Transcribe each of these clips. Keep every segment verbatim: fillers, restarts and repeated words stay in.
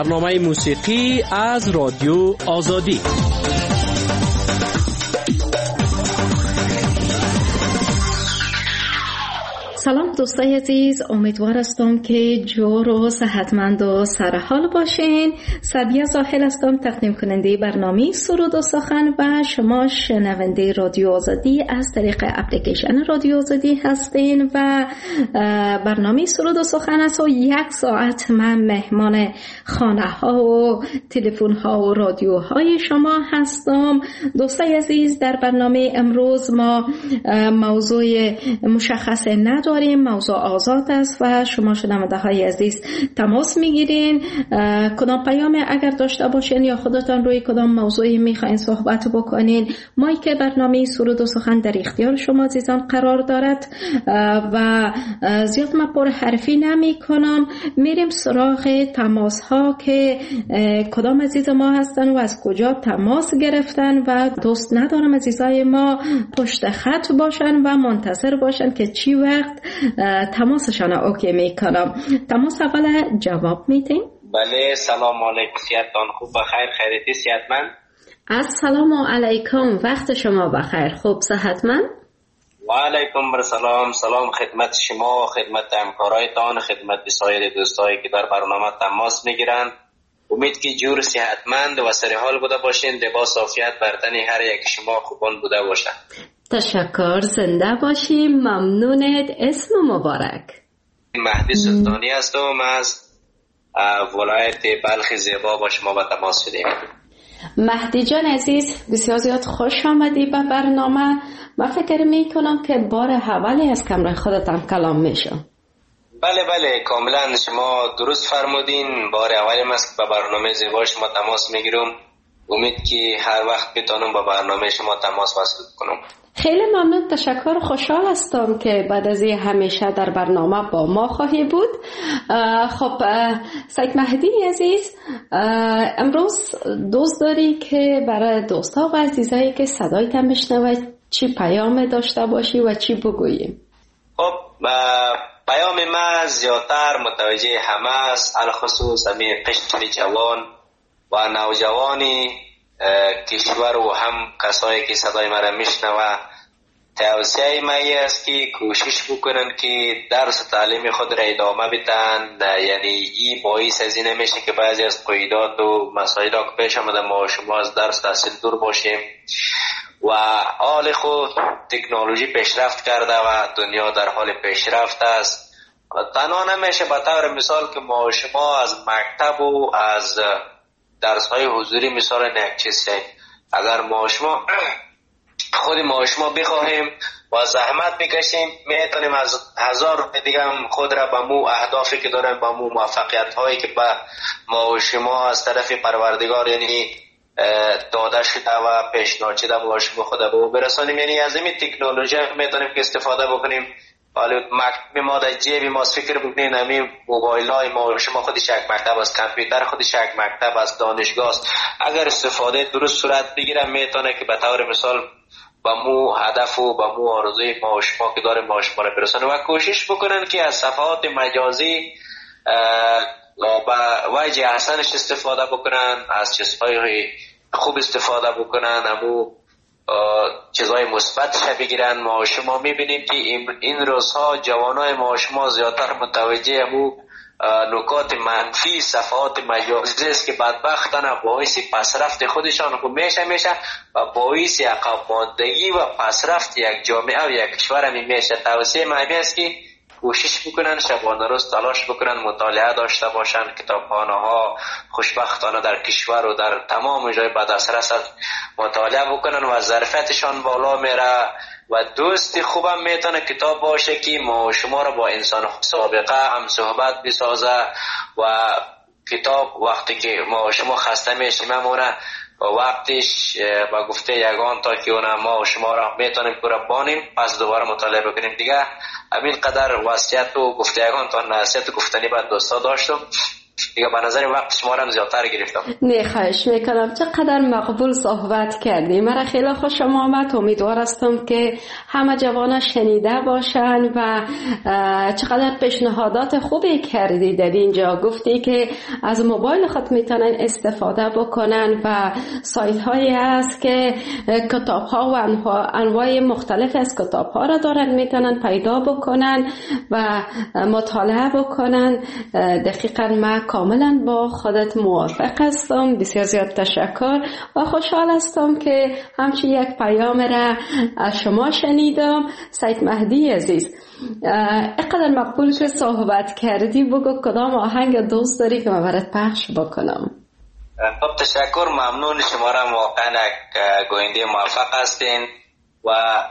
برنامه موسیقی از رادیو آزادی. سلام دوستای عزیز، امیدوار هستم که جور و صحتمند و سرحال باشین. سعدیه زاهل هستم، تقدیم کننده برنامه سرود و سخن و شما شنونده رادیو آزادی از طریق اپلیکیشن رادیو آزادی هستین و برنامه سرود و سخن است و یک ساعت من مهمان خانه ها و تلفن ها و رادیو های شما هستم. دوستای عزیز، در برنامه امروز ما موضوع مشخص نداریم، موضوع آزاد است و شما شنونده های عزیز تماس میگیرین. کدام پیام اگر داشته باشین یا خودتان روی کدام موضوعی میخواین صحبت بکنین، مایک برنامه سرود و سخن در اختیار شما عزیزان قرار دارد و زیاد من پر حرفی نمی کنم. میریم سراغ تماس ها که کدام عزیز ما هستن و از کجا تماس گرفتن و دوست ندارم عزیزای ما پشت خط باشن و منتظر باشن که چی وقت تماسشان اوکی میکنم. تماس اول جواب میدین؟ بله. سلام علیکم، صحتتان خوب بخیر؟ خیریتی صحتمند؟ السلام علیکم، وقت شما بخیر، خوب صحتمند؟ و علیکم سلام. سلام خدمت شما، خدمت همکارایتان، خدمت سایر دوستایی که در برنامه تماس میگیرند. امید که جور صحتمند و سرحال بوده باشین، لباس عافیت بر تن هر یک شما خوبان بوده باشه. تشکر، زنده باشیم، ممنونت. اسم مبارک؟ مهدی سلطانی هستم، از ولایت بلخ زیبا با شما به تماس شدیم. مهدی جان عزیز، بسیار زیاد خوش آمدی به برنامه. من فکر می کنم که بار اولی از کمره خودتان کلام میشم. بله بله کاملا شما درست فرمودین، بار اولی است که به برنامه زیبا شما تماس میگیرم. امید که هر وقت بتونم با برنامه شما تماس وصل کنم. خیلی ممنون، تشکر. خوشحال هستم که بعد از این همیشه در برنامه با ما خواهی بود. خب سید مهدی عزیز، امروز دوست داری که برای دوستا و عزیزایی که صدایت میشنوه چی پیام داشته باشی و چی بگوییم؟ خب پیام ما زیادتر متوجه همه است، الخصوص همین قشر جوان و نوجوانی کشور و هم کسایی که صدای مرا میشنوه. توصیه من است که کوشش بکنن که درس تعلیم خود را ادامه بدن. یعنی این باعث از این میشه که بعضی از قیودات و مسائل که پیش آمده ما شما از درس تحصیل دور باشیم و حال خود تکنولوژی پیشرفت کرده و دنیا در حال پیشرفت است. تنها نمیشه به طور مثال که ما شما از مکتب و از درس های حضوری مثال یک چیز، اگر ما شما خود ما شما بخواهیم و زحمت بکشیم میتونیم از هزار دیگه هم خود را به مو اهدافی که داریم، به مو موفقیت هایی که به ما شما از طرف پروردگار یعنی داده شده و پیشنهاد شده ما شما خود به برسانیم. یعنی از این تکنولوژی میتونیم که استفاده بکنیم. حالا مکتب ما در جیب ما فکر بکنین، همین موبایل های ما شما خودش یک مکتب است، کامپیوتر خودش یک مکتب است، دانشگاه است. اگر استفاده درست صورت بگیره میتونه که به طور مثال با مو هدف و با مو آرزوی ما شما که داریم ما شما را برسانه و کوشش بکنن که از صفحات مجازی با وجه احسنش استفاده بکنن، از چیزهای خوب استفاده بکنن، همو چیزهای مثبتش بگیرن. ما شما میبینیم که این روزها جوانای ما شما زیادتر متوجه همو نکات منفی صفحات مجازی است که بدبختانه باعث پسرفت خودشان خود میشه میشه و باعث عقب ماندگی و پسرفت یک جامعه و یک کشور هم میشه. توصیه من است که کوشش بکنن شبانه روز تلاش بکنن، مطالعه داشته باشن، کتابخانه ها خوشبختانه در کشور و در تمام جای به دسترس مطالعه بکنن و ظرفیتشان بالا میره و دوستی خوبم میتونه کتاب باشه که ما شما را با انسان سابقه هم صحبت بسازه و کتاب وقتی که ما شما خسته میشیم همونه وقتش با گفته یگان تا که اون ما شما را میتونیم پورا بانیم پس دوباره مطالعه بکنیم دیگه. همین قدر وصیت و گفته یگان تا نصیحت گفتنی بعد دوستا داشتم دیگه به نظر وقت شما را هم زیادتر گرفتم. نه خواهش میکنم، چقدر مقبول صحبت کردی. مرا خیلی خوشم آمد. امیدوار هستم که همه جوانا شنیده باشن و چقدر پیشنهادات خوبی کردی. در اینجا گفتی که از موبایل خود میتونن استفاده بکنن و سایت هایی هست که کتاب ها و انواع مختلف از کتاب ها را دارن میتونن پیدا بکنن و مطالعه بکنن. دقیقا ما کاملا با خودت موافق هستم. بسیار زیاد تشکر و خوشحال هستم که همچی یک پیام را از شما شنیدم. سید مهدی عزیز، اقدر مقبول که صحبت کردی، بگو کدام آهنگ دوست داری که من برات پخش بکنم. خب تشکر، ممنون. شما را واقعا گوینده موفق هستین و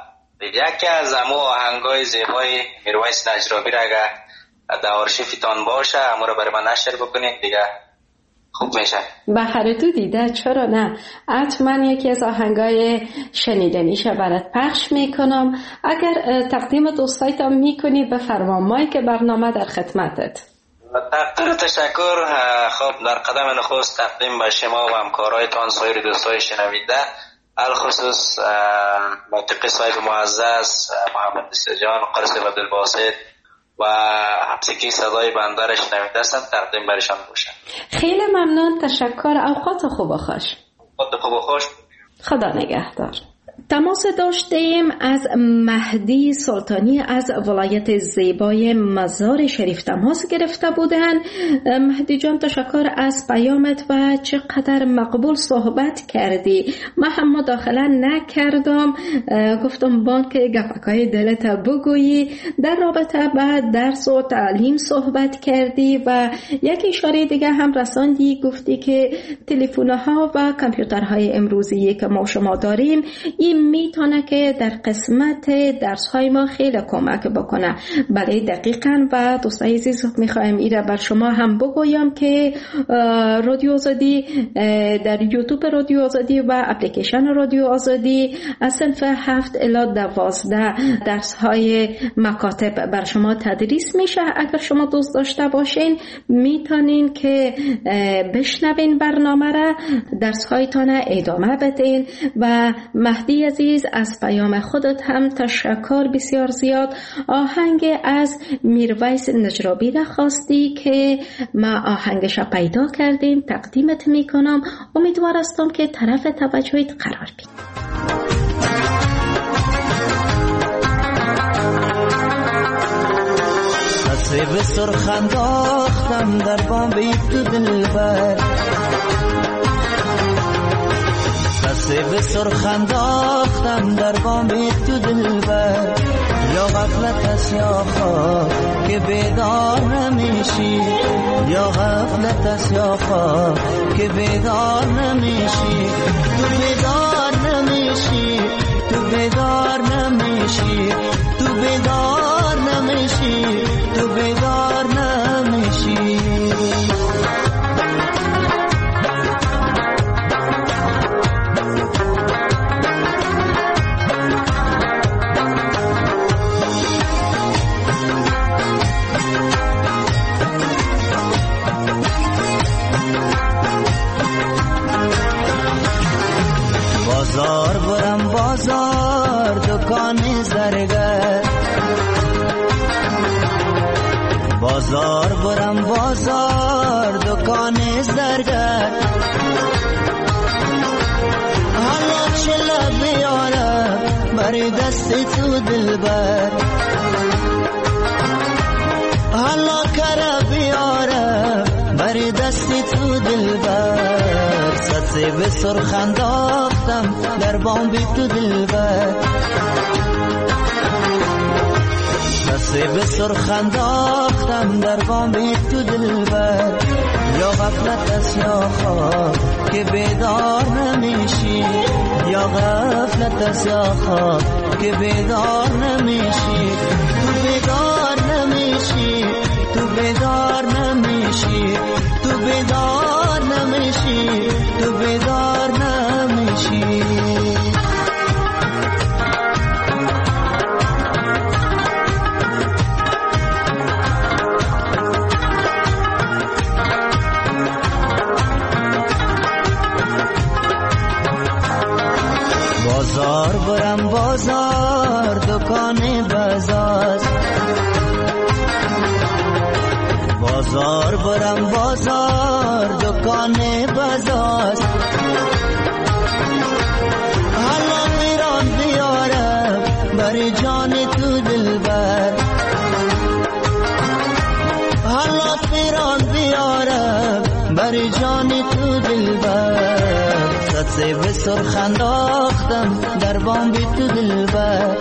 یکی از امو آهنگای زیبای میرویس نجرابی را اگر در آرشیفتان باشه امو را برای من نشر بکنید دیگه خوب میشه. بخیر تو دیده، چرا نه؟ حتما یکی از آهنگای شنیدنیش برات پخش میکنم. اگر تقدیم دوستایتان میکنی بفرما، مایی که برنامه در خدمتت. تقدیر تشکر. خب در قدم نخست تقدیم به شما و همکارایتان، سایر دوستای شنونده، الخصوص موسیقی صاحب معزز محمد سجان، قرص عبدالباسط و موسیقی صدای بنده را شنونده هستند، تقدیم برشان باشه. خیلی ممنون، تشکر. اوقات خوب و خوش. اوقات خوب و خوش. خدا نگهدار. تماس داشتیم از مهدی سلطانی از ولایت زیبای مزار شریف تماس گرفته بودن. مهدی جان تشکر از پیامت و چقدر مقبول صحبت کردی. من هم مداخله نکردم، گفتم بان که گپکای دلت بگویی. در رابطه با درس و تعلیم صحبت کردی و یک اشاره دیگه هم رساندی، گفتی که تلفن‌ها و کامپیوترهای امروزی که ما شما داریم این میتونه که در قسمت درس های ما خیلی کمک بکنه. بله دقیقاً. و دوستای عزیز میخوایم ایره بر شما هم بگویم که رادیو آزادی در یوتیوب رادیو آزادی و اپلیکیشن رادیو آزادی از صنف هفت الی دوازده درس های مکاتب بر شما تدریس میشه. اگر شما دوست داشته باشین میتونین که بشنوین برنامه را، درس هایتان ادامه بدین. و مهدی عزیز از پیام خودت هم تشکر بسیار زیاد. آهنگ از میرویس نجرابی را خواستی که ما آهنگش پیدا کردیم، تقدیمت میکنم. امیدوار هستم که طرف توجهت قرار بید. به سرخ انداختم در بام تو دلبر، به سرخ انداختم در بام تو دلبر. یا غفلت است یا خواب که بیدار نمیشی، یا غفلت است یا خواب که بیدار نمیشی. تو بیدار نمیشی، تو بیدار نمیشی، تو بیدار نمیشی، تو بیدار نمیشی. بازار برم بازار دکان زرگر، بازار برم بازار دکان زرگر. حالا چلا بیارم بری دست تو دلبر، حالا کرا بیارم بری دست تو دلبر. سطح به سرخ انداختم در بام بی تو دلبر، سطح به سرخ انداختم در بام بی تو دلبر. یا غفلت است یا خواب که بیدار نمیشی، یا غفلت است یا خواب که بیدار نمیشی. تو بیدار نمیشی، تو بیدار نمیشی، تو بیدار نمیشی، تو بیدار نمیشی. بازار برم بازار دکان بازاست، بازار برم بازار دکان بازاست. حالا میران بیارم بر جان تو دلبر، حالا میران بیارم بر جان تو دلبر. سطح به سرخ انداختم در بام بی تو دلبر،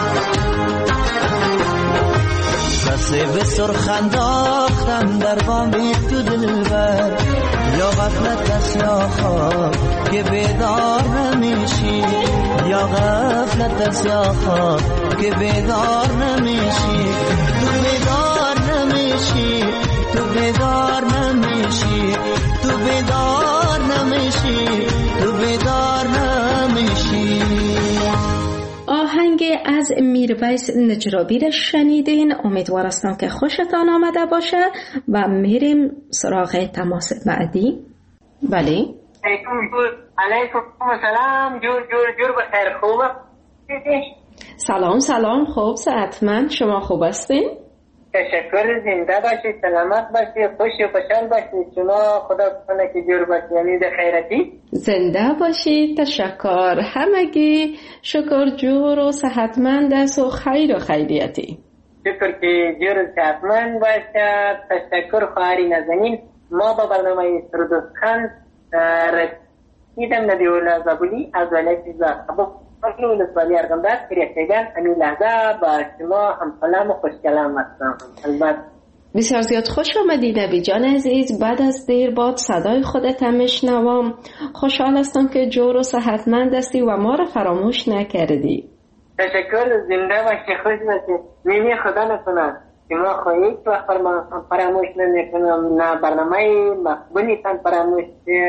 سطح به سرخ انداختم در بام بی تو دلبر. یا غفلت است یا خواب که بیدار نمیشی، یا غفلت است یا خواب که بیدار نمیشی. تو بیدار نمیشی، تو بیدار نمیشی، تو بیدار نمیشی، تو بیدار نمیشی. آهنگ از میرویس نجرابی را شنیدین. امیدوار هستم که خوشتان آمده باشه و میریم سراغ تماس بعدی. بله علیکم سلام. جور جور جور بخیر. خوبه؟ سلام سلام. خوب صحتمند. شما خوب هستین؟ تشکر. زنده باشید، سلامت باشید، خوش و خوشحال باشید. شما خدا کنه که جور باشید، یعنی ده خیرتی. زنده باشید. تشکر. همگی شکر جور و صحتمند است و خیر و خیریتی. شکر که جور و صحتمند باشد. تشکر خواهری نازنین. ما با برنامه سرود و سخن رسیدم. نبی الله زابلی از ولایت زابل ولسوالی ارغنداب کریشگان. همین لحظه با شما هم سلام و خوش کلام هستم. البته بسیار زیاد خوش آمدی نبی جان عزیز. بعد از دیر باد صدای خودت هم میشنوم. خوشحال هستم که جور و صحتمند هستی و ما را فراموش نکردی. تشکر. زنده باشی، خوش باشی. میمی خدا نکنه که ما خواهید و فراموش نمیکنم، نه برنامه مقبولی تن فراموش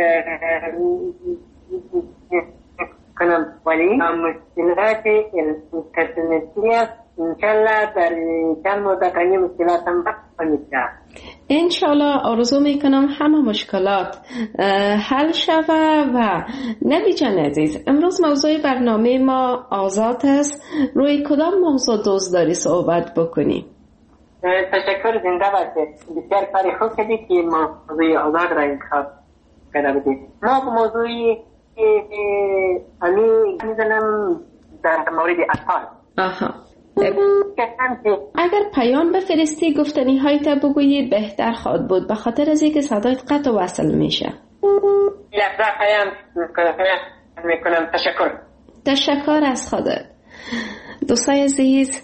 کنم، ولی مشکلات اینترنتی است. انشالله در چند مدتی مشکلات هم بکنیده. انشالله آرزو میکنم همه مشکلات حل شوه. و نبی جان عزیز، امروز موضوع برنامه ما آزاد است. روی کدام موضوع دوست داری صحبت بکنی؟ تشکر. زنده باشید. بسیار کاری خوب کردید که موضوع آزاد را انتخاب کرده بودید. ما به موضوعی امی میزنم در مورد اطفال. آها. اگر پیام بفرستی گفتنی هایت بگویی بهتر خواهد بود، به خاطر از اینکه صدایت قطع و وصل میشه. لحظه پیام میکنم. تشکر. تشکر از خودت. دوستای عزیز،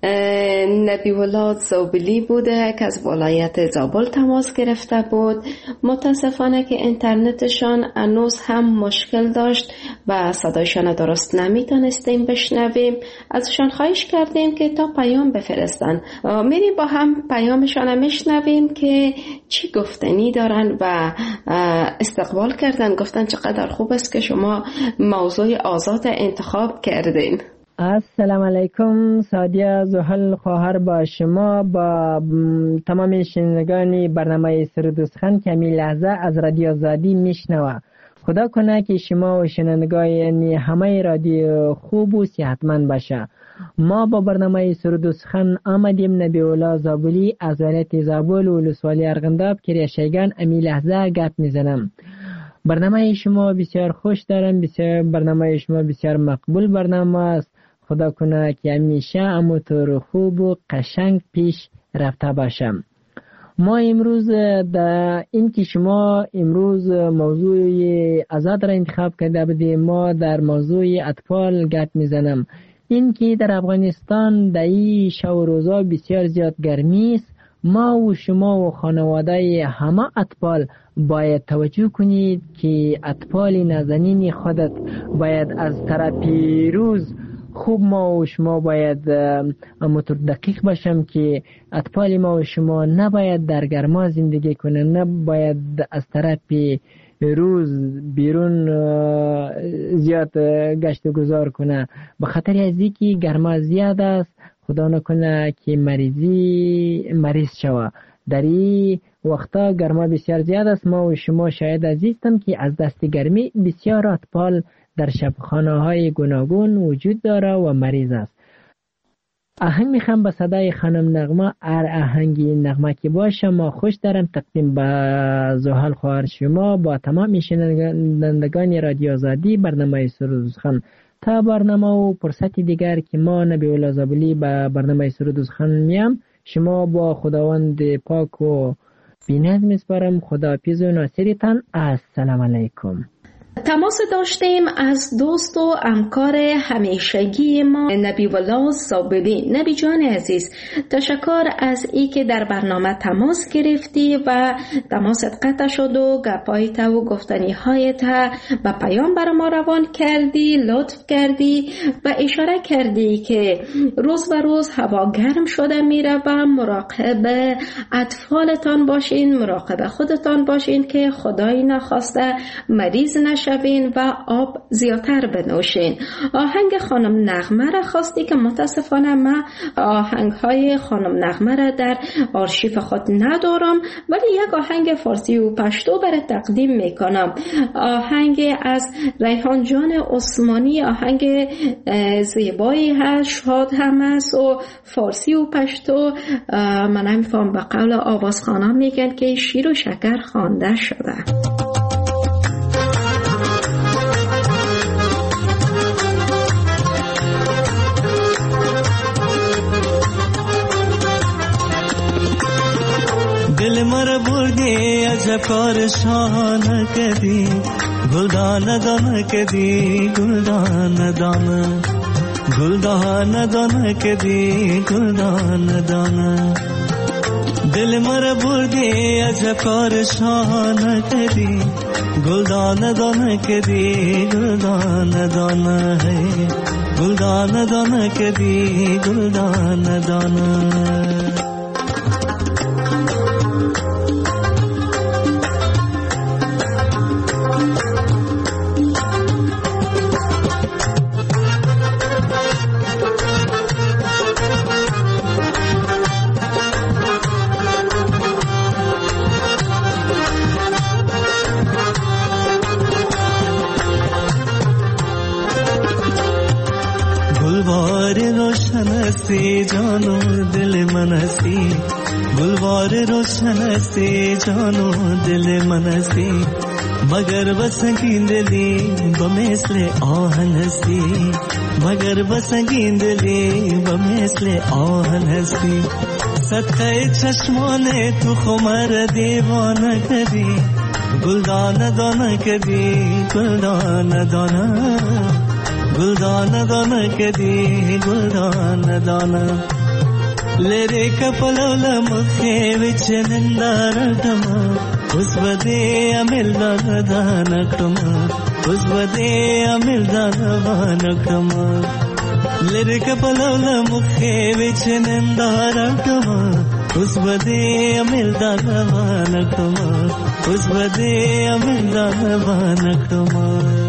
نبی الله زابلی بوده که از ولایت زابل تماس گرفته بود. متاسفانه که اینترنتشان هنوز هم مشکل داشت و صدایشان درست نمیتونستیم بشنویم. ازشان خواهش کردیم که تا پیام بفرستن. میریم با هم پیامشان میشنویم که چی گفتنی دارن و استقبال کردن. گفتن چقدر خوب است که شما موضوع آزاد انتخاب کردین. السلام علیکم. سادیه زحل خواهر با شما با تمام شنوندگان برنامه سرود و سخن که همین لحظه از رادیو آزادی میشنوه. خدا کنه که شما و شنوندگان یعنی همه رادیو خوب و صحتمند باشه. ما با برنامه سرود و سخن آمدیم. نبی الله زابلی از ولایت زابل و ولسوالی ارغنداب کریشگان همین لحظه گپ میزنم. برنامه شما بسیار خوش دارم. بسیار برنامه شما بسیار مقبول برنامه است. خدا کنه که همیشه همونطور خوب و قشنگ پیش رفته باشم. ما امروز در این که شما امروز موضوع آزاد را انتخاب کرده بودیم، ما در موضوع اطفال گپ میزنم. این که در افغانستان در این شب روزا بسیار زیاد گرمی است. ما و شما و خانواده همه اطفال باید توجه کنید که اطفال نازنین خودت باید از طرف روز خوب ما و شما باید امطور دقیق باشم که اطفال ما و شما نباید در گرما زندگی کنه، نباید از طرف روز بیرون زیاد گشت و گذار کنه، به خاطر از اینکه گرما زیاد است. خدا نکنه که مریضی مریض شوه. در این وقتا گرما بسیار زیاد است. ما و شما شاید عزیزم که از دست گرمی بسیار اطفال در شبخانه های گوناگون وجود داره و مریض است. آهنگ میخوام به صدای خانم نغمه، هر آهنگی نغمه که باشه ما خوش دارم تقدیم به زحل خواهر شما با تمام شنوندگان رادیو آزادی برنامه سرود سخن. تا برنامه و فرصتی دیگر که ما نبی الله زابلی به برنامه سرود سخن میام، شما با خداوند پاک و بینظم میسپارم. خداحافظ و ناصرتان. السلام علیکم. تماس داشتیم از دوست و همکار همیشگی ما نبی الله زابلی. نبی جان عزیز، تشکر از ای که در برنامه تماس گرفتی و تماست قطع شد و گپایت و گفتنی هایت و پیام بر ما روان کردی، لطف کردی و اشاره کردی که روز به روز هوا گرم شده میره و مراقب اطفالتان باشین، مراقب خودتان باشین که خدایی نخواسته مریض نشوین و آب زیادتر بنوشین. آهنگ خانم نغمه را خواستی که متاسفانه من آهنگ های خانم نغمه را در آرشیف خود ندارم، ولی یک آهنگ فارسی و پشتو برای تقدیم میکنم. آهنگ از ریحان جان عثمانی، آهنگ زیبایی هست، شاد هم است و فارسی و پشتو. من نمیفهم به قول آوازخوانا میگن که شیر و شکر خوانده شده. دل مر بردی عجب کار شان کدی، گلدان دان کدی گلدان دان، گلدان دان کدی گلدان دان. دل مر بردی عجب کار شان کدی، گلدان دان کدی گلدان دان ہے، گلدان دان کدی گلدان دان. सी जानो दिल मनसी, गुलवार रोशन से जानो दिल मनसी, मगर बसंगींदली बमेसले आहनसी, मगर बसंगींदली बमेसले आहनसी. सत्ते चश्मोने तू खुमर दीवान कदी, गुलदान दाना कदी गुलदान दाना, गुलदान दाना कदी गुलदान दाना. लेरे कपलोल मुखे विच निंदारटमा, उस बदे अमिल दान दानकमा, उस बदे अमिल दान दानकमा. लेरे कपलोल मुखे विच निंदारटमा, उस बदे अमिल दान दानकमा, उस बदे अमिल दान दानकमा.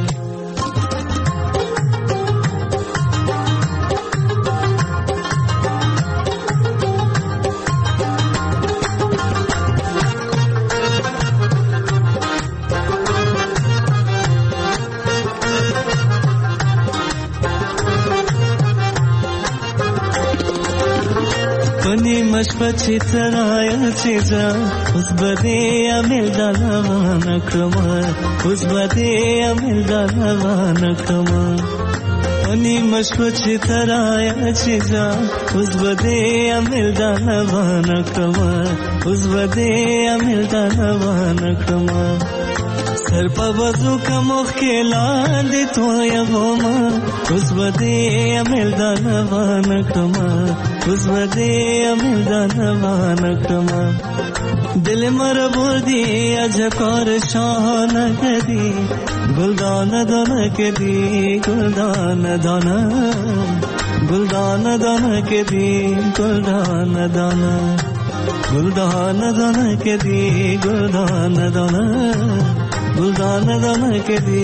मशपची तराया चीजा, उस बदे अमिल दानवान क्रमा, उस बदे अमिल दानवान क्रमा. अनि मशपची तराया चीजा, उस बदे अमिल दानवान क्रमा, उस बदे अमिल दानवान क्रमा. सर पर वजू का मुख्किला दे तो यगोमा, उस बदे अमिल दानवान क्रमा, उस बदे अमिल दानवान क्रमा. दिल मर बोदी अजकार शान कदी, गुलदान दाना कदी गुलदान दाना, गुलदान दाना कदी गुलदान दाना, गुलदान दाना कदी गुलदान दाना, गुलदान दाना कदी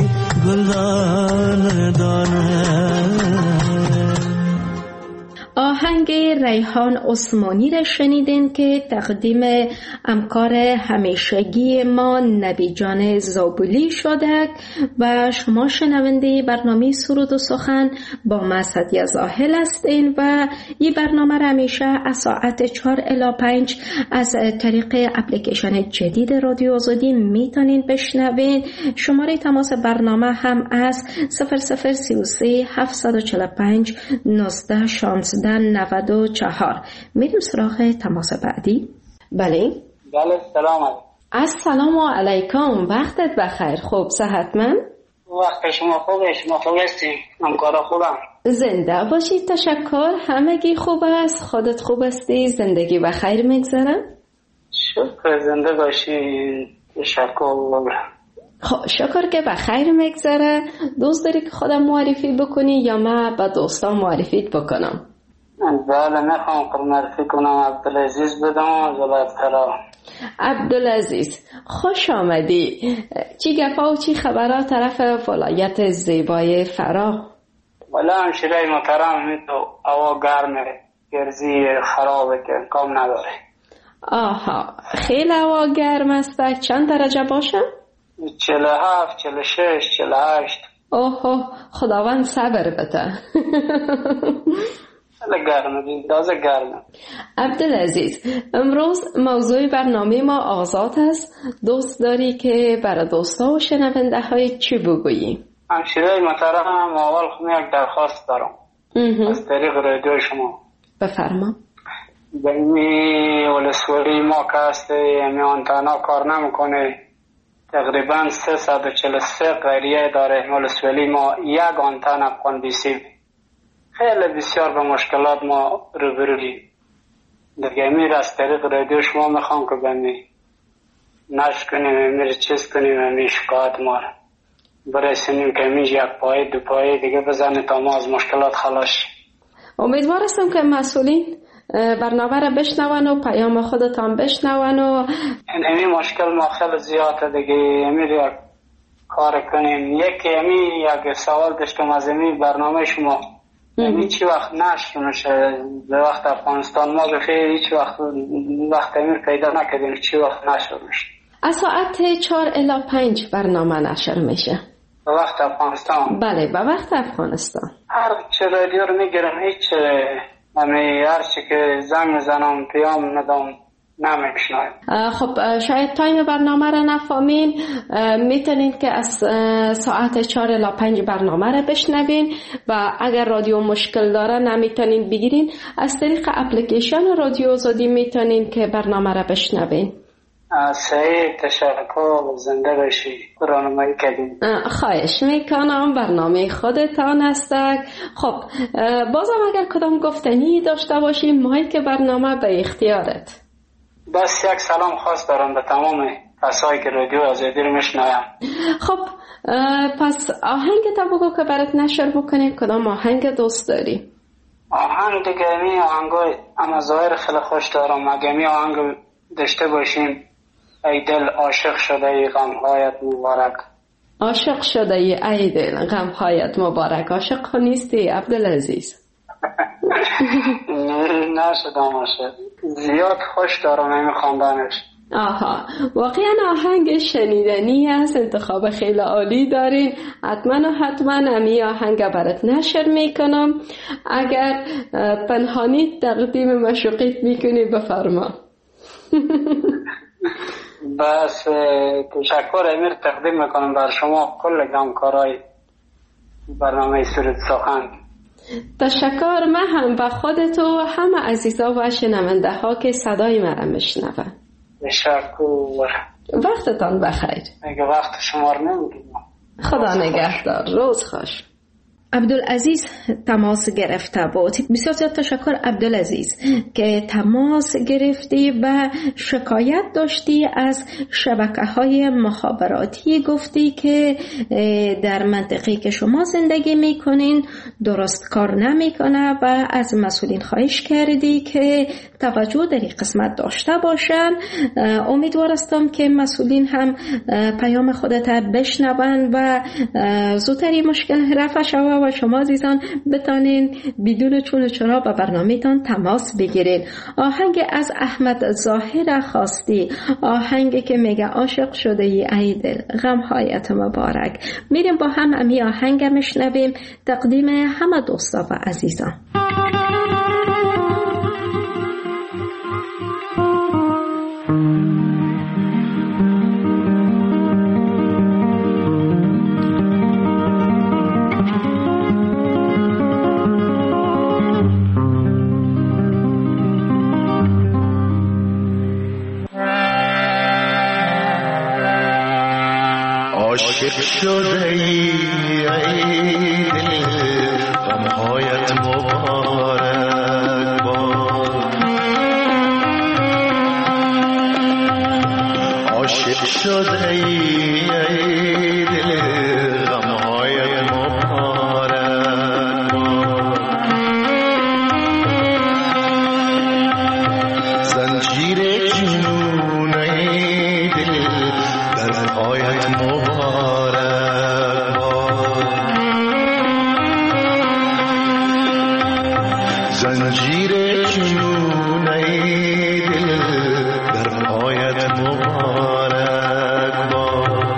गुलदान दाना. آهنگ ریحان عثمانی را شنیدین که تقدیم همکار همیشگی ما نبی جان زابلی شده و شما شنونده برنامه سرود و سخن با ما سعدیه زاهل هستین و این برنامه را همیشه از ساعت چهار الی پنج از طریق اپلیکیشن جدید رادیو آزادی میتونین بشنوین. شماره تماس برنامه هم از صفر صفر سی و سه هفتصد و چهل و پنج نوزده شانزده نود و چهار. میریم سراغ تماس بعدی. بله بله سلام علیکم. السلام علیکم، وقتت بخیر. خوب صحتمند؟ وقت شما خوبه؟ شما خوب هستی؟ همکارا خوبم؟ زنده باشید. تشکر. همگی خوب است؟ خودت خوب هستی؟ زندگی بخیر میگذره؟ شکر زنده باشی. تشکر. خب شکر که بخیر میگذره. دوست داری که خودم معرفی بکنی یا من به دوستان معرفیت بکنم؟ بله میخوام که معرفی کنم. عبدالعزیز بدم از ولایت فرا. عبدالعزیز خوش آمدی. چی گفا و چی خبرها طرف ولایت زیبای فرا؟ والا همشیره محترم، می تو هوا گرمه، گرزی خرابه که کام نداره. آها خیلی هوا گرم است. چند درجه باشه؟ چهل و هفت، چهل و شش، چهل و هشت. اوه خداوند صبر بده. خیلی گرمه، تازه گرمه. عبدالعزیز امروز موضوع برنامه ما آزاد است. دوست داری که برای دوستا و شنونده های چی بگویی؟ همشیره محترم، اول خود یک درخواست دارم از طریق رادیو شما. بفرما. بینی ولسوالی ما که هسته یعنی آنتنا کار نمیکنه، تقریبا سیصد و چهل و سه قریه داره ولسوالی ما، یک آنتن افغان بیسی. خیلی بسیار به مشکلات ما روبرویم. دیگه امیر از طریق رادیو شما میخوام که بینی نشت کنیم، امیر چیز کنیم، امیر شکایت ما برسونیم که امیر یک پایه دو پایه دیگه بزنه تا ما از مشکلات خلاص. امیدوار هستم که مسئولین برنامه را بشنون و پیام خودتان بشنون و این مشکل ما خیلی زیاده دیگه. امیر یک کار کنیم. یکی امیر یک سوال داشتم از امیر برنامه شما، امیر چی وقت نشر میشه به وقت افغانستان؟ ما بخیر هیچ وقت وقت امیر پیدا نکردیم چی وقت نشر میشه. از ساعت چهار الی پنج برنامه نشر میشه به وقت افغانستان. بله به وقت افغانستان. هر چه رادیو رو میگیرم هیچ امی هر چی که زنگ میزنم پیام ندام نمیشنویم. خب شاید تایم برنامه را نفهمین. میتونین که از ساعت چهار الی پنج برنامه را بشنوین و اگر رادیو مشکل داره نمیتونین بگیرین از طریق اپلیکیشن رادیو آزادی میتونین که برنامه را بشنوین. صحیح، تشکر. زنده باشی. راهنمایی کردین. خواهش میکنم. برنامه خودتان است. خب بازم اگر کدام گفتنی داشته باشی مایک برنامه به اختیارت. بس یک سلام خاص دارم به تمام کسایی که رادیو آزادی رو میشنوند. خب پس آهنگ تا بگو که برات نشر بکنیم. کدام آهنگ دوست داری؟ آهنگ دیگه می آهنگای اما ظاهر خیلی خوش دارم. اگه می آهنگ داشته باشیم ای دل عاشق شده ای غمهایت مبارک. عاشق شده ای ای دل غمهایت مبارک. عاشق نیستی عبدالعزیز؟ نه شدم عاشق. زیاد خوش دارم این خواندنش. آها واقعا آهنگ شنیدنی است. انتخاب خیلی عالی دارین. حتما و حتما امی آهنگ برات نشر میکنم. اگر پنهانی تقدیم مشوقیت میکنی بفرما. بس تشکر امیر تقدیم میکنم بر شما کل همکارای برنامه سرود سخن. تشکر. من هم به خودت و همه عزیزا و شنونده ها که صدای مرا میشنون. تشکر. وقتتان بخیر. اگه وقت شما رو نمیگیم. خدا نگهدار. روز خوش. عبدالعزیز تماس گرفته بود. بسیار زیاد تشکر عبدالعزیز که تماس گرفتی و شکایت داشتی از شبکه‌های مخابراتی. گفتی که در منطقه‌ای که شما زندگی میکنین درست کار نمیکنه و از مسئولین خواهش کردی که توجه در این قسمت داشته باشن. امیدوار هستم که مسئولین هم پیام خودت بشنون و زودتر این مشکل رفع شود و شما عزیزان بتانین بدون چون و چرا به برنامه‌تان تماس بگیرید. آهنگ از احمد ظاهر خواستی، آهنگی که میگه عاشق شده ای ای دل غمهایت مبارک. میریم با هم امی آهنگ میشنویم، تقدیم همه دوستا و عزیزان. عاشق شده ای ای دل غمهایت مبارک باد، عاشق شده ای ای دل غمهایت مبارک باد، زنجیر جنون ای دل در پایت مبارک باد، زنجیر جنون ای دل در پایت مبارک باد.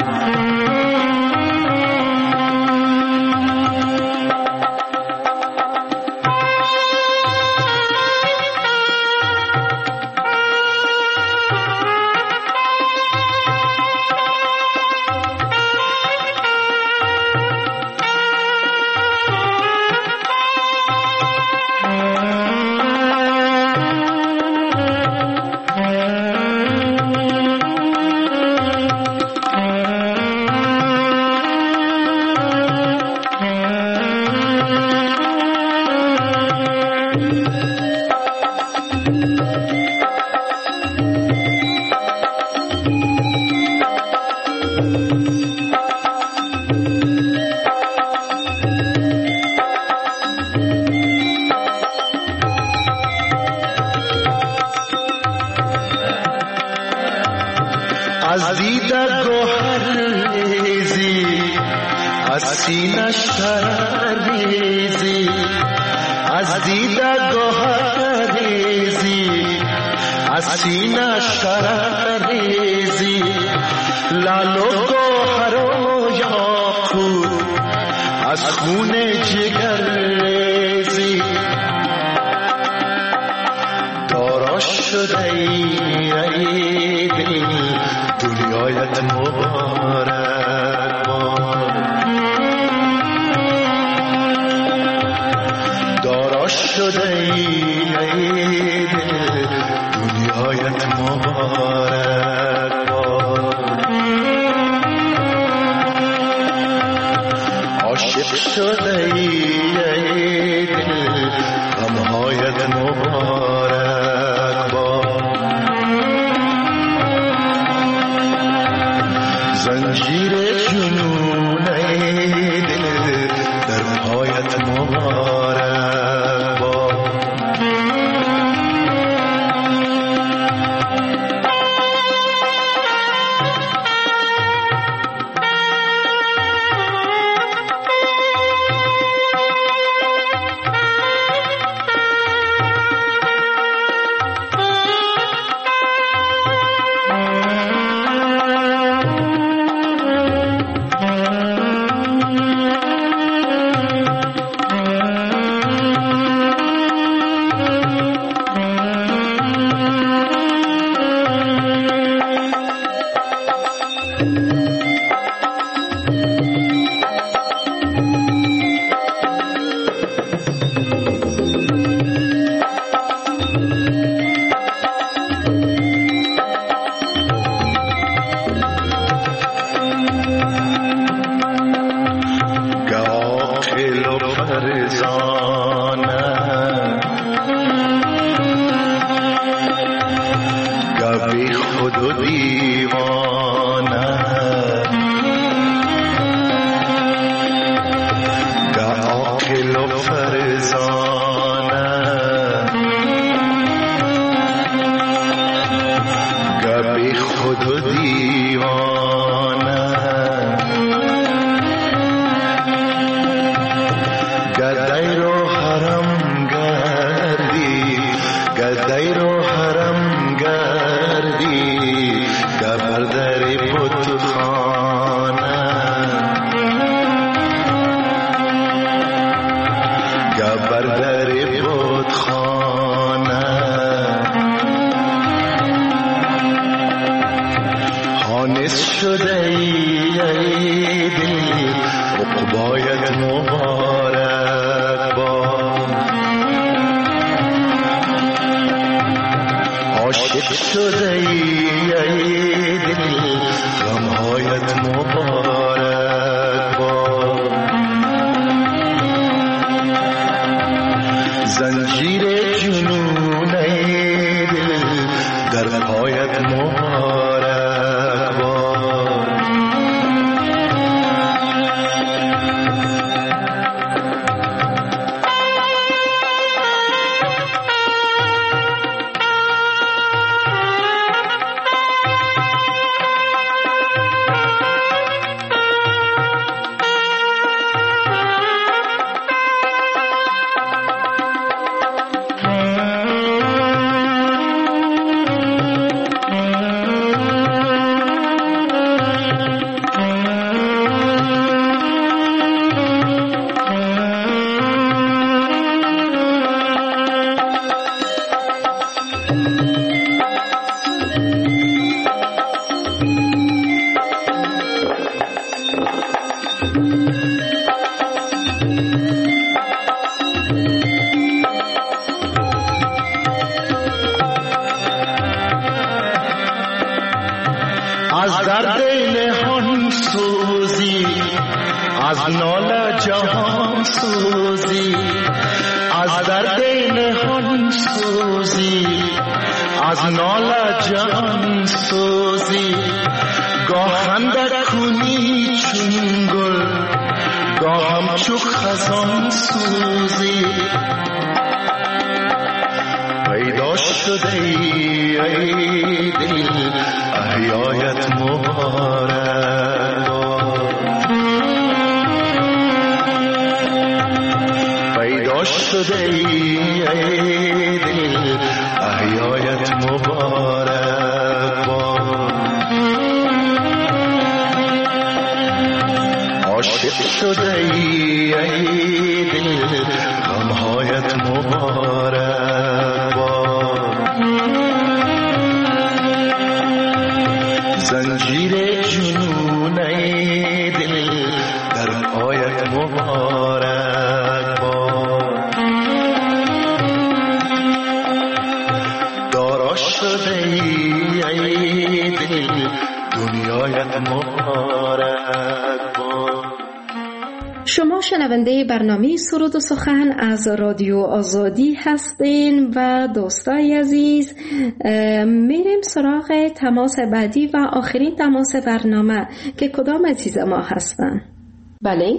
از دیده گوهر ریزی، از سینش تریزی، از دیده گوهر ریزی، از سینش تریزی، لال و گوهر و یاقوت از خون جگر ریزی، دارا شده ای دل دنیایت مبارک باد، دارا شده ای دل دنیایت مبارک باد، عاشق شده ای دل غمهایت مبارک باد، زنجیر جنون ای دل در پایت مبارک باد. حرم گردی گدای رو حرم گردی گبر در بتخانه گبر در بتخانه حانس شده ای دل عقبایت مبارک باد عاشق شده ای دل غمهایت مبارک باد زنجیر جنون ای دل در پایت مبارک باد از درد نهان سوزی از ناله جهان سوزی از درد نهان سوزی از ناله جهان سوزی گاه اندر کنی چون گل گاه همچو خزان سوزی پیدا شده ای دل احیایت مبارک پیدا شده ای دل احیایت مبارک عاشق شده ای دل غمهایت مبارک زنجیر جنون ای دل در پایت مبارک باد دارا شده ای دل دنیایت مبارک باد. شما شنونده برنامه سرود و سخن از رادیو آزادی هستین و دوستای عزیز میریم سراغ تماس بعدی و آخرین تماس برنامه که کدام عزیز ما هستن. بله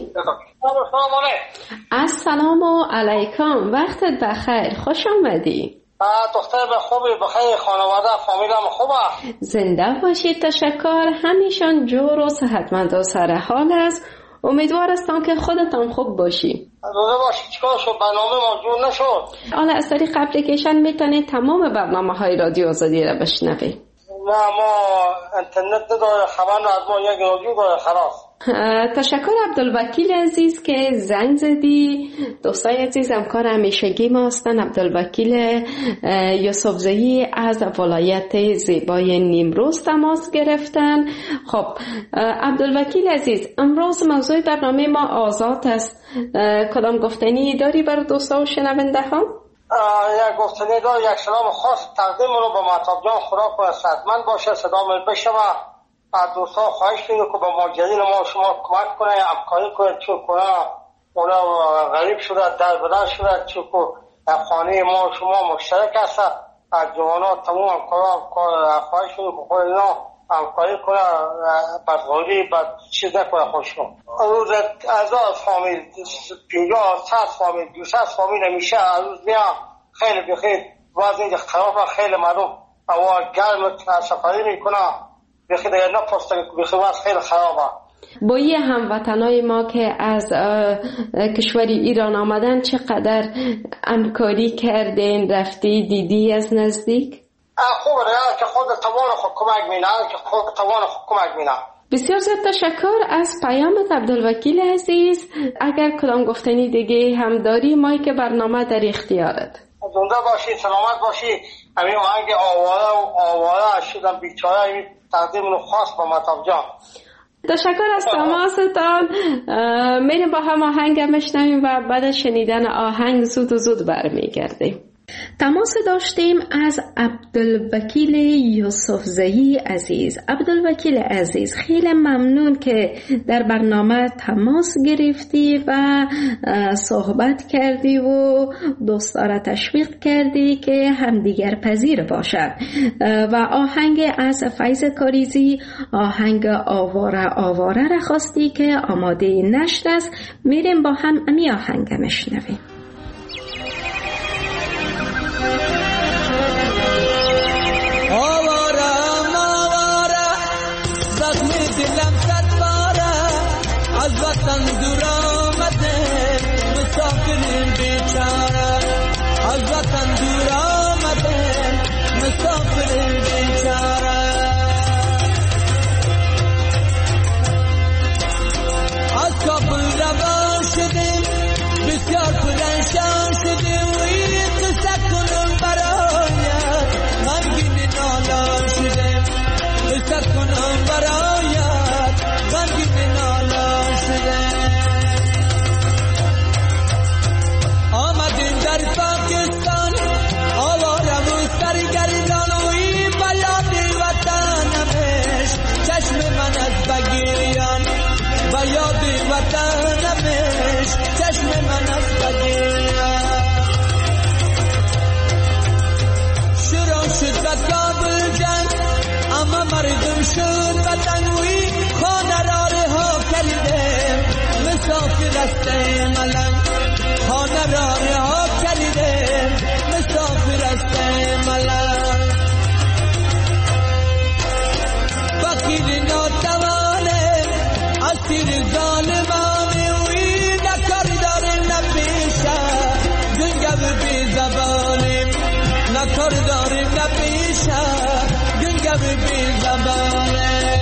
السلام علیکم وقتت بخیر خوش آمدی. دختر به خوبی بخیر خانواده فامیلم خوبه زنده باشید تشکر همیشان جور و صحتمند و سر حال است امیدوار هستم که خودتان خوب باشی. روزه باشی چیکار شد برنامه موجود نشد حالا از طریق اپلیکیشن میتونید تمام برنامه های رادیو آزادی را بشنوید. نه ما اینترنت نداره خبر نه از ما یک رادیو داره خلاص. تشکر عبدالوکیل عزیز که زنگ زدی. دوستای عزیز همکار همیشگی ما هستن عبدالوکیل یوسفزئی از ولایت زیبای نیمروز تماس گرفتن. خب عبدالوکیل عزیز امروز موضوع برنامه ما آزاد است. کدام گفتنی داری برای دوستا و شنونده ها؟ یک گفتنی دار یک سلام خاص تقدیم رو به مهتاب جان خدا کنه صحتمند باشه صدا من بشنوه. دوستا خواهش کنید که به ماجرین ما شما کمک کنه همکاری کنه چون کنه اونا غریب شده در بدر شده چون که خانه ما شما مشترک هست از جوانات تمام همکارا خواهش کنید که خود اینا همکاری کنه بدغوری بد چیز نکنه خوششون. روز از فامیل پینجا ساز فامیل دو ساز فامیل میشه روز میام خیلی بخیر وضع اینجا خرابه خیلی مردم هوا گرم سفری میکنه بخیر دیگه نپرستن بخیر وضع خیلی خرابه با یه هموطنای ما که از کشور ایران آمدن چقدر همکاری کردین، رفتی دیدی از نزدیک؟ خوب راه که خود توان خود کمک می‌کنه که خود توان خود کمک می‌کنه. بسیار زیاد تشکر از پیامت عبدالوکیل عزیز. اگر کدام گفتنی دیگه هم داری، مایی که برنامه در اختیارت. زنده باشی، سلامت باشی. همین آهنگ آواره و آواره شدم بیچاره تقدیم رو خاص با مطاب جان. تشکر از تماستان. میریم با هم آهنگ میشنویم و بعد از شنیدن آهنگ زود و زود برمیگردیم. تماس داشتیم از عبدالوکیل یوسفزئی عزیز. عبدالوکیل عزیز، خیلی ممنون که در برنامه تماس گرفتی و صحبت کردی و دوستارا تشویق کردی که همدیگر پذیر باشد و آهنگ از فیض کاریزی، آهنگ آواره آواره را خواستی که آماده نشد است. میریم با هم امی آهنگ مشنویم. آوارم آواره زخم دلم صد باره، از وطن دور آمده مسافر بیچاره، از وطن دور آمده مسافر بیچاره. از کابل روان شدیم بسیار پرنشان شدیم و این قصه کنم برایت غمگین نالان شدیم، قصه کنم برایت غمگین نالان شدیم. آمدیم در پاکستان آوارم و سرگردان و این بیاد وطنمش چشم من از بگیریان، بیاد وطنمش چشم من از بگیریان. شروع شد و کابل جنگ اما مردم شد وطنوی، خانه را رها کردیم مسافر است ملنگ، خانه را رها کردیم مسافر است ملنگ. فقیر ناتوانه اسیر ظالمانه وی نکار داره نپیشه گنگو بی زبانیم، نکار داره نپیشه گنگو بی زبانه.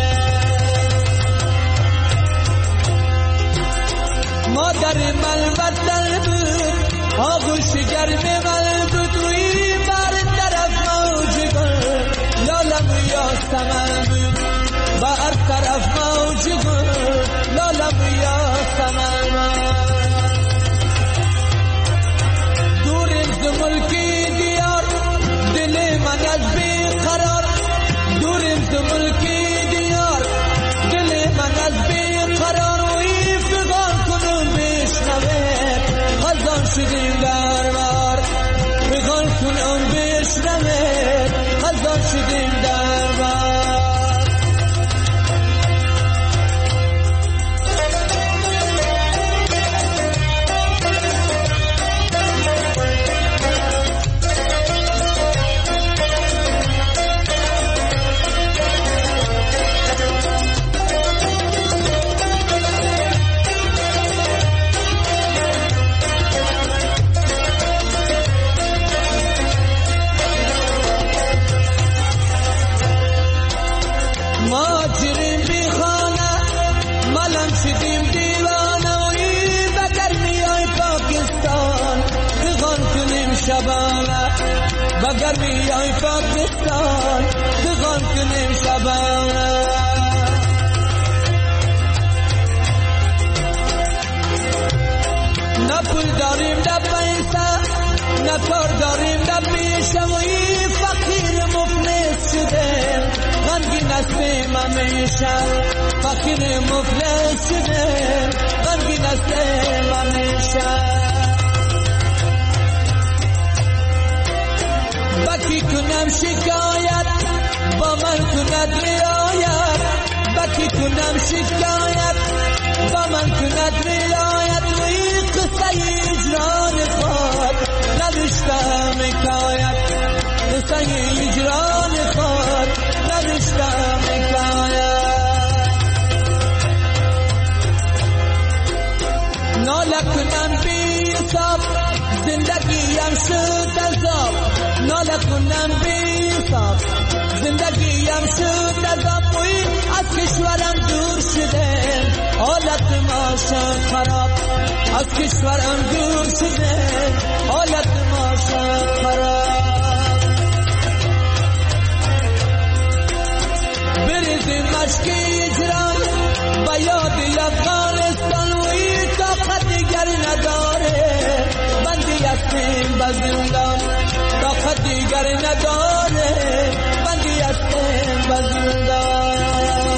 مادر من وطن بود آغوش گرم من بود وی بر طرف موج گل لالم یا سمن بود، بر طرف موج گل لالم یا سمن. دوریم ز ملکی دیار دل من از بی قرار، دوریم ز ملکی دیار دل من از بی قرار و این فغان کنم بشنوه خزان شدیم در بار، فغان کنم بشنوه خزان شدیم در بار. بگر میای پاکستان بغان کنیم شبانه. نه پول داریم نه پیسه، نه کار داریم نه پیشه و این فقیر مفلس شده غمگین هستیم همیشه، فقیر مفلس شده غمگین هستیم همیشه. بکی کنم شکایت با من کند رعایت، بکی کنم شکایت با من کند رعایت و این قصه اجران خود نداشتم حکایت، قصه اجران خود نداشتم حکایت. نکنم بی‌حساب زندگیم شد عذابوی از کشورم دور شده حالت ما شد خراب از کشورم دور شده حالت ما شد خراب بریزیم مشک اجرام با یاد افغانستان وی طاقت دیگر نداره بندی هستیم به زندان طاقت دیگر نداره بندی هستیم به زندان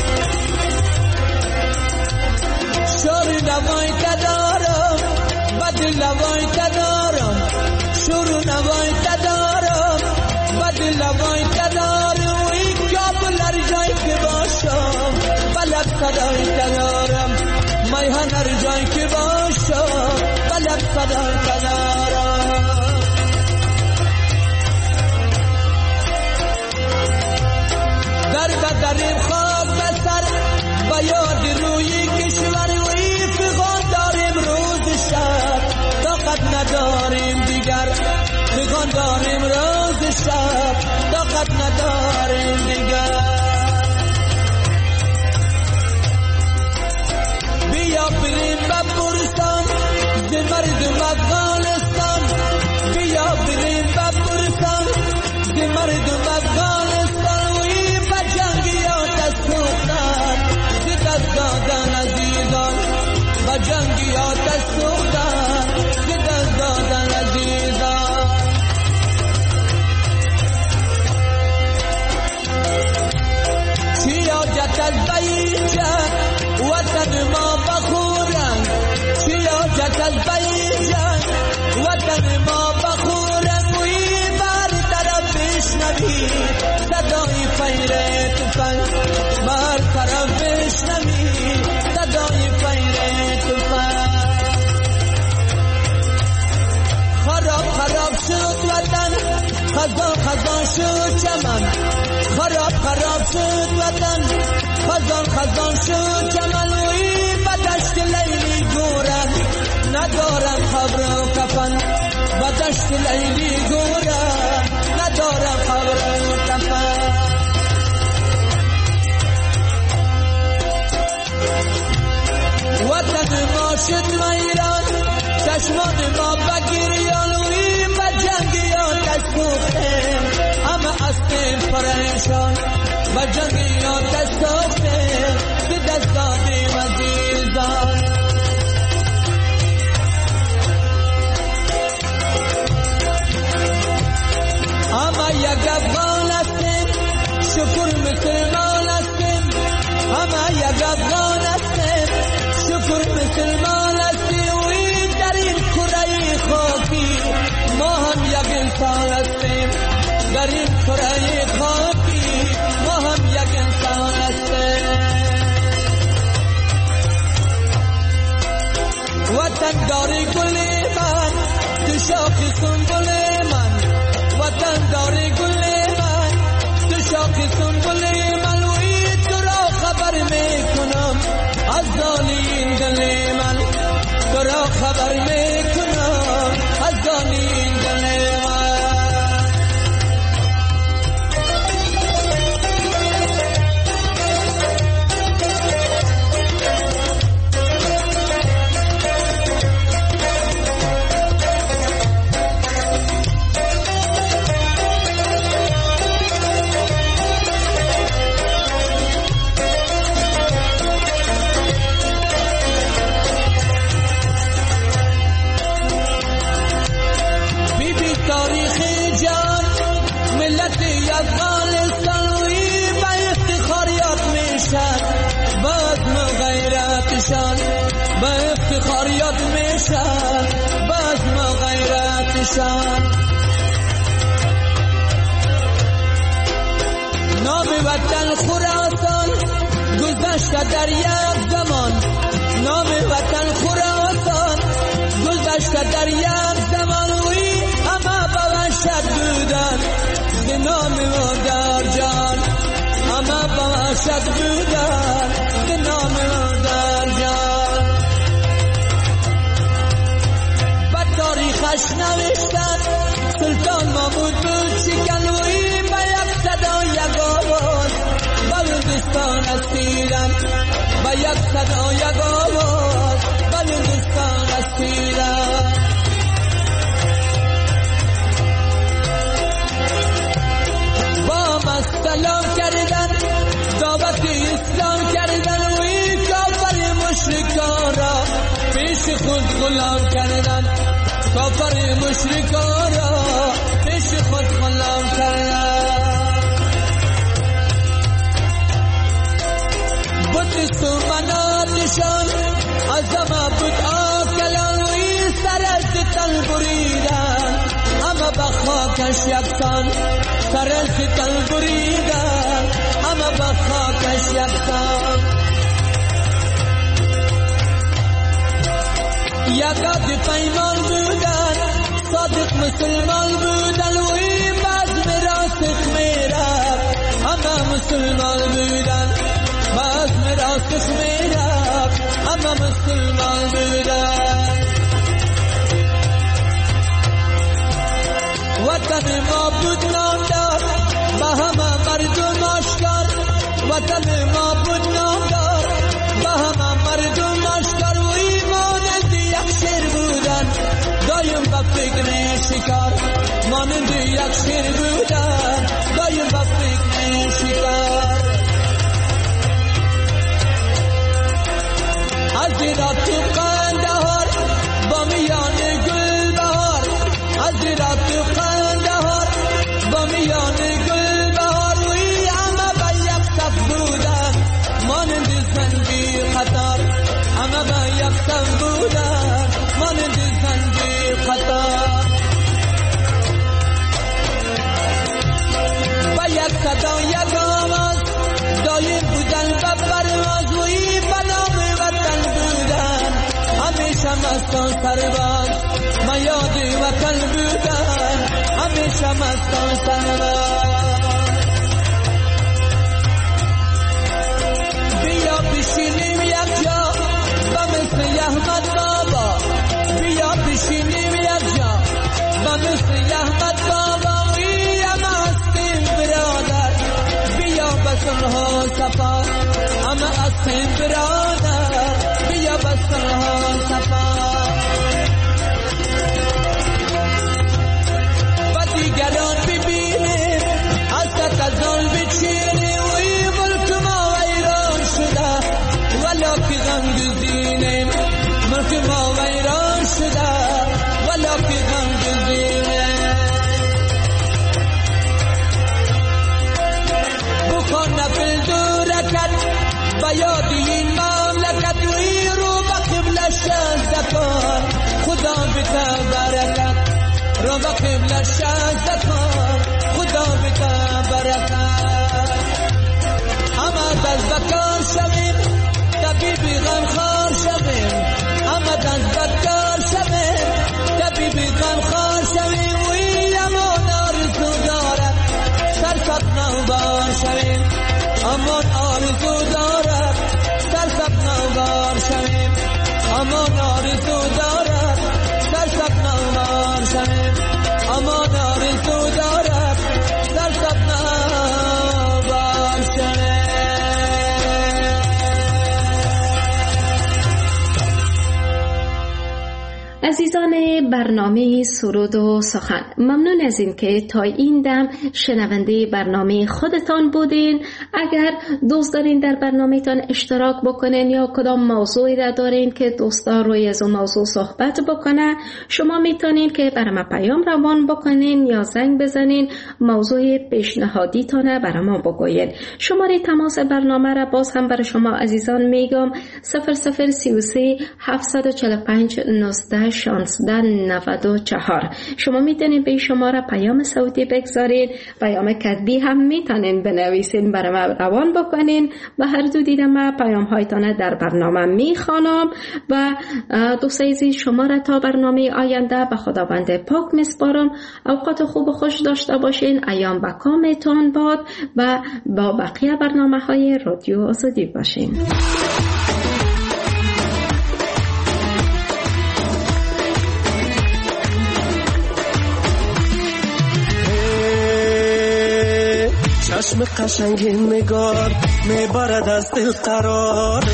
شور نوای تدارم بدل نوای تدارم شور نوای تدارم بدل نوای تدارم وی کابل هر جای که باشم بلد صدای تدارم میهن هر جای که باشم بلد صدای تدارم در بدریم خواب بسر با یاد روی کشور وی فغان داریم روز شب طاقت نداریم دیگر فغان داریم روز شب طاقت نداریم دیگر بیا بریم بپرسم ز مردم افغانستان بیا بریم بپرسم ز مردم افغانستان وی به جنگیات سوختن ز دست دادن عزیزان به جنگیات سوختن ز دست دادن عزیزان سیاجت از بیجه وطن ما بخورن سیاجت از بیجه وطن ما بخورن وی بر طرف بشنوی صدای فیر تفنگ بر طرف بشنوی صدای فیر تفنگ خراب خراب شد وطن خزان خزان شد چمن خراب خراب شد وطن خزان خزان شد چمن وی بدشت لیلی گورن ندارم خبر و کفن بدشت لیلی گورن ندارم خبر و کفن وطن ما شد ویران چشمان ما بگیریان وی بجنگیان دستوختیم همه هستیم پریشان بجنگیان دستوختیم به دست دادیم عزیزان همه یک افغان هستیم شکر مسلمان هستیم همه یک افغان هستیم شکر مسلمان هستیم وی در این کره خاکی ما هم یک انسان هستیم در این کره خاکی ما هم یک انسان هستیم وطن داری گل من تو شاخی سنبل من وطن داری گل من تو شاخی سنبل من وی تو را خبر میکنم از دانی دل من تو را خبر میکنم از دانی دل من با افتخاریات میشن باز ما غیرتشان نام وطن خراسان گذشته در یک زمان نام وطن خراسان گذشته در یک زمان وی اما با وحشت بودن به نام و در جان اما با وحشت بودن به نام و در جان به تاریخش نوشتن سلطان محمود بود با یک صدا یک آواز بلوچستان رسیدم. با ما سلام کردن دعوت اسلام کردن و این کافر مشرکان را پیش خود غلام کردن. کافر مشرکان را پیش خود غلام کردن. بود سومناتشان از ما بود آکلان و این سرش تن بریدن. اما با خاکش یکسان سرش تن بریدن. اما با خاکش یکسان. یکاد پیمان بودن صادق مسلمان بودن و این باز میراث میرفت. اما مسلمان بودن باز میراث میرفت. اما مسلمان بودن. وطن ما بود نامدار با همه مردم آشکار. وطن ما بود نامدار با همه مردم آشکار و ایمانند یک شیر بودن دایم با فکر شکار. مانند یک شیر بودن دایم با فکر شکار. از را تو قندهار با میان گل بهار. از را تو قندهار با میان گل بهار و ای همه با یک صف بودن مانند زنجیر قطار. همه با یک صف بودن مانند زنجیر قطار. با یک صدا یک آواز دایم بودن و پرواز و ای بنام وطن بودن. همیشه مستان سرباز ما یاد وطن بودن. همیشه مستان سرباز. بیا بشینیم یک جا با مثل احمد بابا. بیا بشینیم یک جا با مثل احمد بابا. ای اما هستیم برادر بیا بسنها صفا. اما هستیم برادر بیا بسنها صفا. و دیگران ببینیم حسرت از آن بچینیم و این ملک ما ویران شده ولا که غم گزینیم. ملک ما ویران شده ولا که غم گزینیم. بخون نفل دو رکت با یاد این مملکت و این رو با قبلش زکار. خدا بتا برکت رو با قبلش زکار. خدا بتا برکت. اما دست بکار شویم طبیبی غمخوار شویم. اما دست بکار شویم طبیبی غمخوار شویم و این امان آرزو دارد سرسد نوبار شویم. امان آرزو دارد سرسد نوبار شویم. امان آرزو دارد سرسد نوبار شویم. امان آرزو دارد سرسد نوبار شویم. عزیزان برنامه سرود و سخن، ممنون از این که تا این دم شنونده برنامه خودتان بودین. اگر دوست دارین در برنامه تان اشتراک بکنین یا کدام موضوعی را دارین که دوستا روی از اون موضوع صحبت بکنه، شما میتونین که برای ما پیام روان بکنین یا زنگ بزنین موضوع پیشنهادی تانه برای ما بگوین. شماره تماس برنامه را باز هم برای شما عزیزان میگم صفر صفر سی و سه هفتصد و چهل و پنج نوزده شانزده نود و چهار. شما میتونین به شماره پیام صوتی بگذارین، پیام کتبی هم میتونین بنویسین برای ما روان بکنین و هر دو دیدم ما پیام هایتان در برنامه میخوانم و دوست عزیز شما را تا برنامه آینده به خداوند پاک میسپارم. اوقات خوب و خوش داشته باشین، ایام با کامتان باد و با بقیه برنامه های رادیو آزادی باشین. چشم قشنگ نگار میبرد از دل قراره،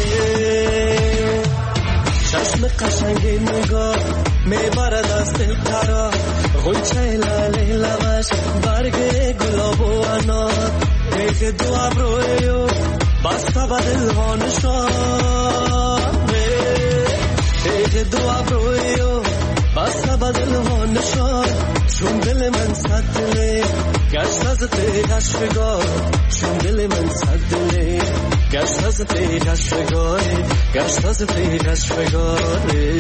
چشم قشنگ نگار میبرد از دل قرار، غنچه لاله لبش برگ گلاب و انار، دیگه دو ابرویو بسته به دل ها نشانه، دیگه دو ابرویو بسته به دل ها نشان، چون دل من صد دله گشت از تیغش بگار، چون دل من صد دله گشت از تیغش بگاره، گشت از تیغش بگاره.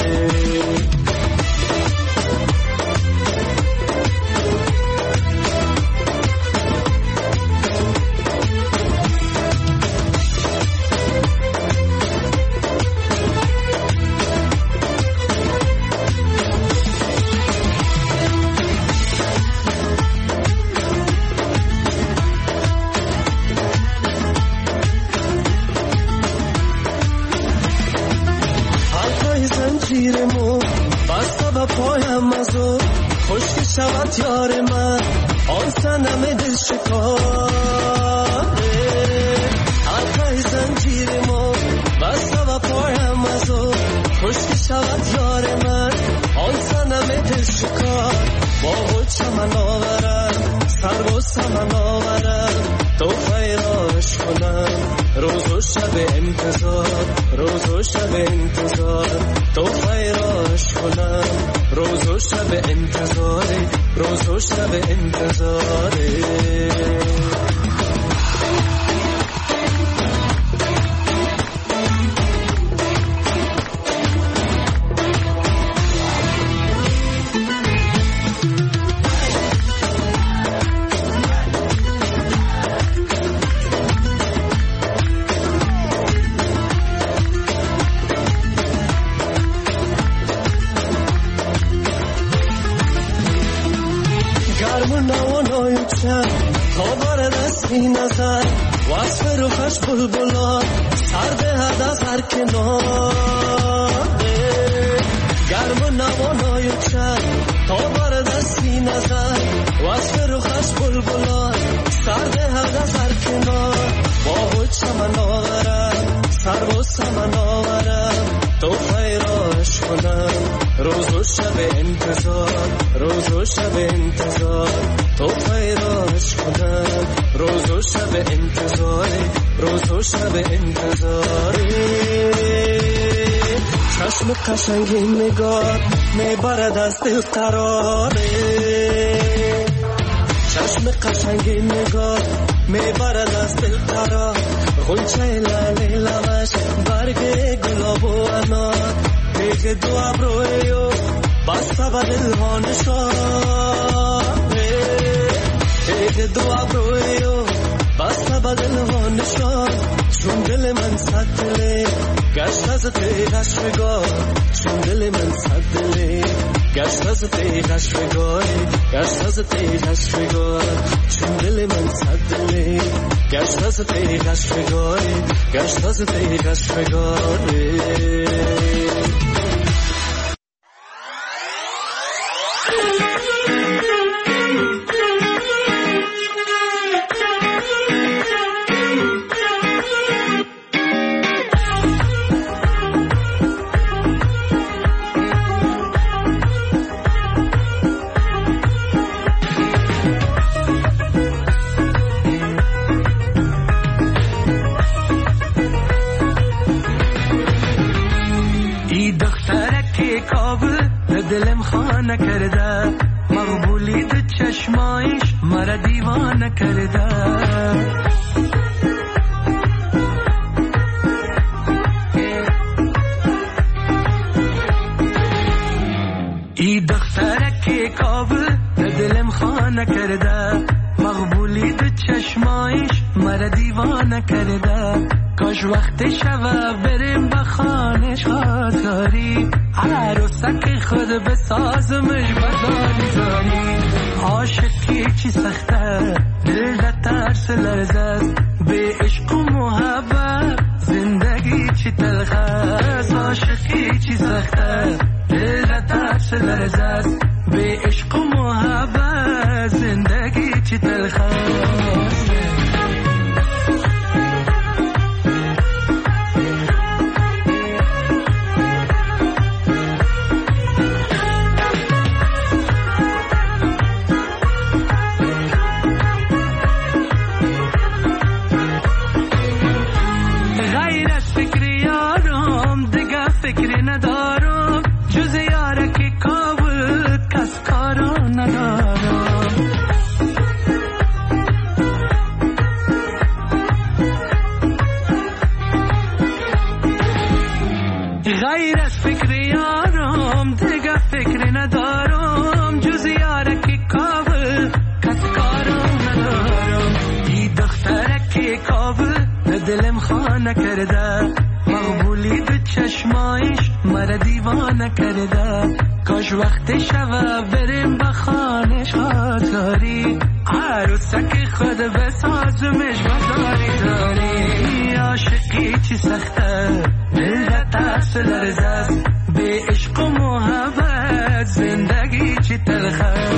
شود یار من آن صنم دل شکاره، حلقه زنجیر ما بسته و پایم از او، خشک شود یار من آن صنم دل شکار، با خود چمن آورم سر و سمن آورم، تو خیراش کنم روز و شب انتظار، روز و شب انتظار، تو خیراش کنم روز و شب انتظاره، روز و شب انتظاره. نظر وصف روحش بلبلان سرد هد از هر کناره، گرم و نوانای چند تا بر دستی نظر وصف روحش بلبلان سرد هد از هر کنار، با خود چمن آورم سر و سمن آورم، تو خیراش کنم روز و شب انتظار، روز و شب انتظار، تو خیراش کنم روز و شب انتظاره، روز و شب انتظاره. چشم قشنگ نگار میبرد از دل قراره، چشم قشنگ نگار میبرد از دل قرار، غنچه لاله لبش برگ گلاب و انار، دیگه دو ابرویو بسته به دل ها نشانه، دیگه دو ابرویو بسته به دل ها نشان، چون دل من صد دله گشت از تیغش بگار، چون دل من صد دله گشت از تیغش بگاره، گشت از تیغش بگاره، چون دل من صد دله گشت از تیغش بگاره، گشت از تیغش بگاره. دلم خانه کرده مقبولی تو چشمایش مرا دیوانه کرده، ای دختره که کابل دلم خانه کرده مقبولی تو چشمایش مرا دیوانه کرده، کاش وقت شوه بریم به خانش خاطری، عروسک خود بسازمش بدانی زاری، عاشقی چی سخته دل ده ترس لرزه، به عشق و محبت زندگی چی تلخه، عاشقی چی سخته دل ده ترس لرزه، به عشق و محبت زندگی چی تلخه. نکرده، مقبولی تو چشمایش مرا دیوانه کرده. کاش وقت شوه بریم به خانش خاطری، عروسک خود بسازمش بداری داری. عاشقی چی سخته دل ترس لرزه، به عشق و محبت زندگی چی تلخه.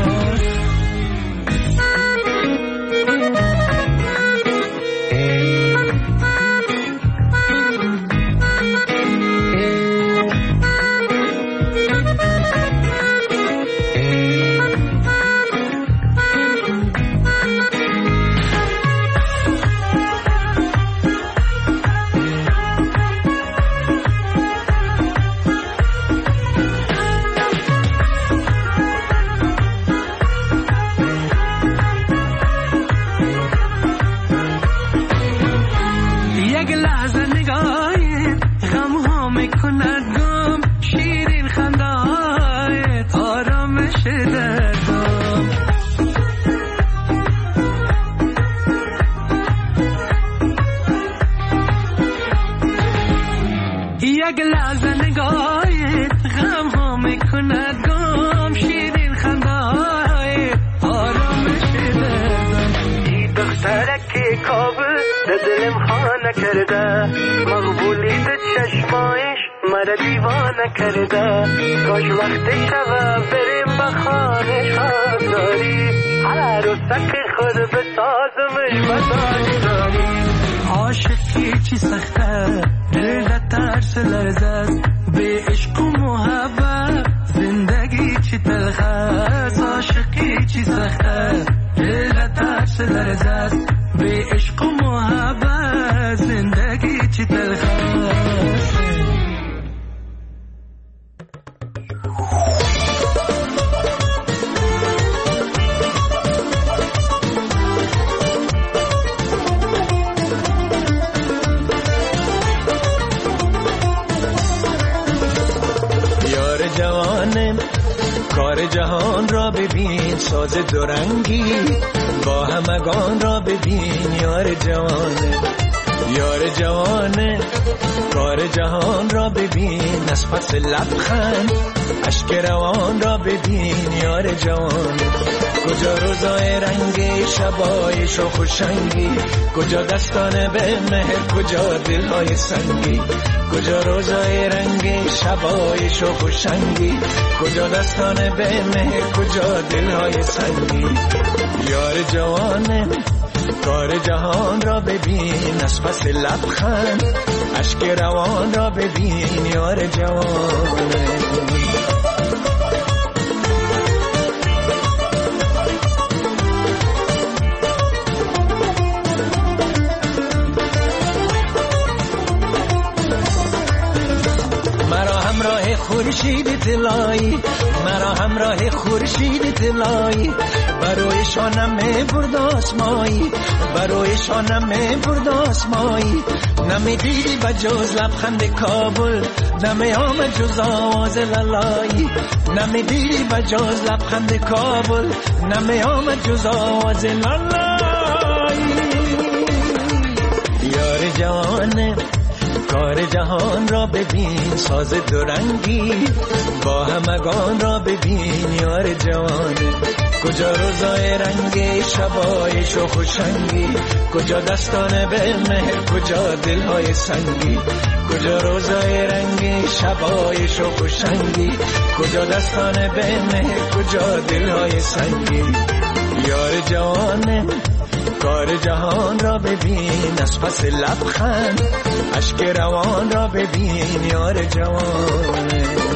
یک لحظه نگاهت غم ها میکند گم، شیرین خنده‌هایت آرامش دردم. این دخترک کابل دلم خانه کرده، مقبولی به چشمایش مرا دیوانه کرده. کاش وقت شوه بریم به خانش خاطری، عروسک خود بسازمش بداری داری. عاشقی چی سخته دل ترس لرزه، به عشق و محبت زندگی چی تلخه. عاشقی چی سخته دل ترس لرزه، به عشق و محبت زندگی چی تلخه. کار جهان را ببین ساز دورنگی، با همگان را ببین یار جوانه. یار جوانه کار جهان را ببین، از پس لبخند اشک روان را ببین یار جوانه. کجا روزای رنگی شبایش و خوشنگی، کجا دستان به مهر کجا دلهای سنگی. کجا روزای رنگی شبایش و خوشنگی، کجا دستان به مهر کجا دلهای سنگی. یار جوانه کار جهان را ببین، از پس لبخند اشک روان را ببین یار جوانه. خورشید طلایی مرا همراه خورشید طلایی، برای شانم برد آسمایی، برای شانم برد آسمایی. نمی دیدی بجز لبخند کابل، نمی آمد جز آواز لالایی. نمی دیدی بجز لبخند کابل، نمی آمد جز آواز لالایی. یار جوانه کار جهان را ببین ساز دورنگی، با همگان را ببین یار جوانه. کجا روزای رنگی شبایش و خوشنگی، کجا دستان به مهر کجا دلهای سنگی. کجا روزای رنگی شبایش و خوشنگی، کجا دستان به مهر کجا دلهای سنگی. یار جوانه کار جهان را ببین، از پس لبخند اشک روان را ببین یار جوانه.